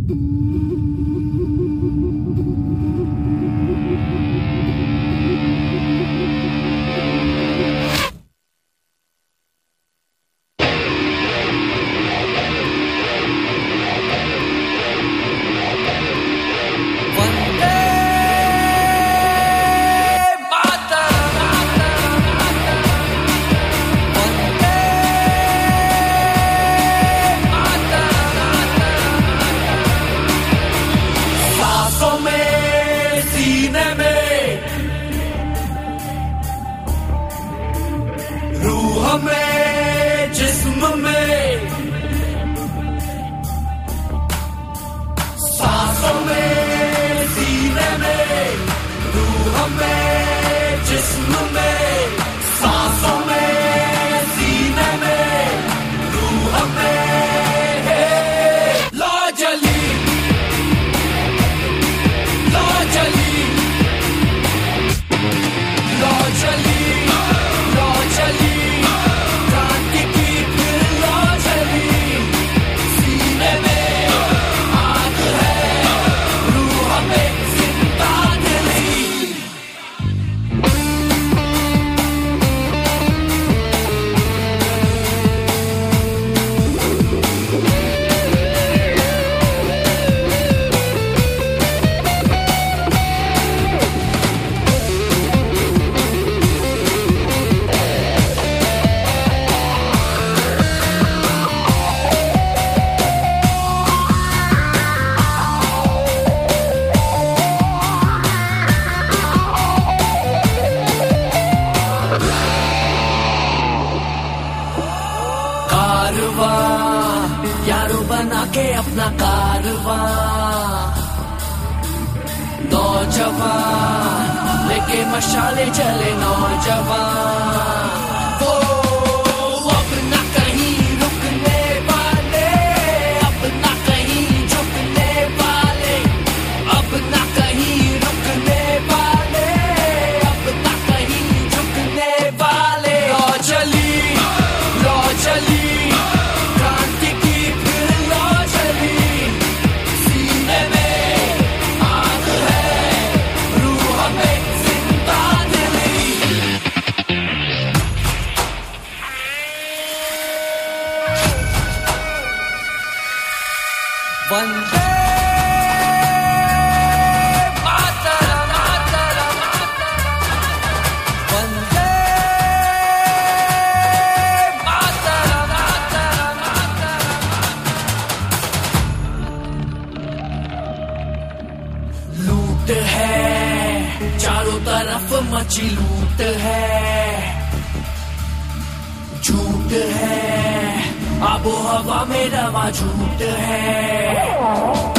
रूह में जिस्म में सांसों में सीने में रूह में जिस्म में सांसों में सीने में रूह में लो जली लो जली लो जली यारों बना के अपना कारवां नौजवान लेके मशाले चले नौजवान वो अब ना कहीं रुकने वाले अब ना कहीं झुकने वाले अब ना कहीं रुकने वाले अब ना कहीं झुकने वाले लो चली वंदे मातरम मातरम वंदे मातरम मातरम लूट है चारों तरफ मची लूट है झूठ है आबो हवा में रवा झूठ है।